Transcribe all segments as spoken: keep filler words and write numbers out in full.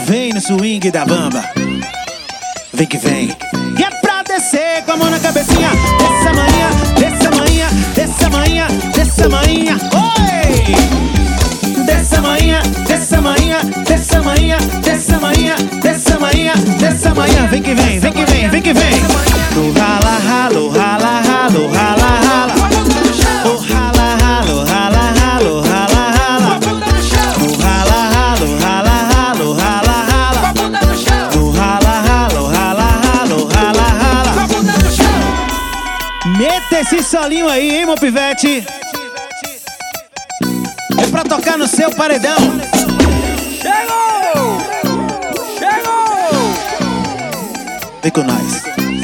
Vem no swing da bamba, vem que vem. E é pra descer com a mão na cabecinha. Dessa manhã, dessa manhã, dessa manhã, dessa manhã. Oi! Dessa manhã, dessa manhã, dessa manhã, dessa manhã, dessa manhã, dessa manhã. Vem que vem, vem que vem, vem que vem. No rala, ralo, rala, ralo, rala, rala. O rala, ralo, rala, ralo, rala, rala. No rala, ralo, rala, ralo, rala, rala. No rala, ralo, rala, ralo, rala, rala. Meta esse solinho aí, hein, meu pivete? É pra tocar no seu paredão. Chegou! Chegou! Vem com nós.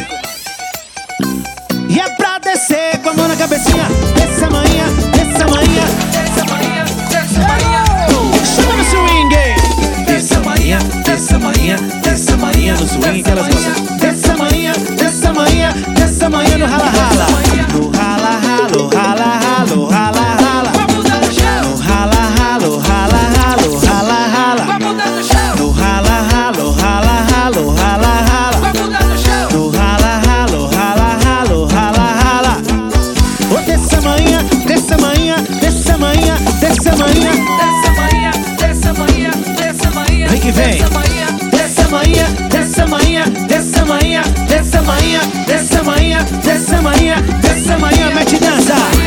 E é pra descer com a mão na cabecinha. Dessa manhã, dessa manhã, Dessa manhã, dessa manhã. chama no swing. Dessa manhã, dessa manhã, dessa manhã No swing que elas gostam. Dessa manhã, dessa manhã, dessa manhã no rala rala. No rala ralo, rala ralo, rala rala. No rala ralo, rala ralo, rala rala. No rala ralo, rala ralo, rala rala. No rala ralo, rala ralo, rala rala. Ô, dessa manhã, dessa manhã, dessa manhã, dessa manhã. Dessa manhã, dessa manhã, dessa manhã. Vem que vem. Dessa manhã, Dessa manhã, dessa manhã, dessa manhã, dessa manhã, dessa manhã, dessa manhã, dessa manhã, mete dança.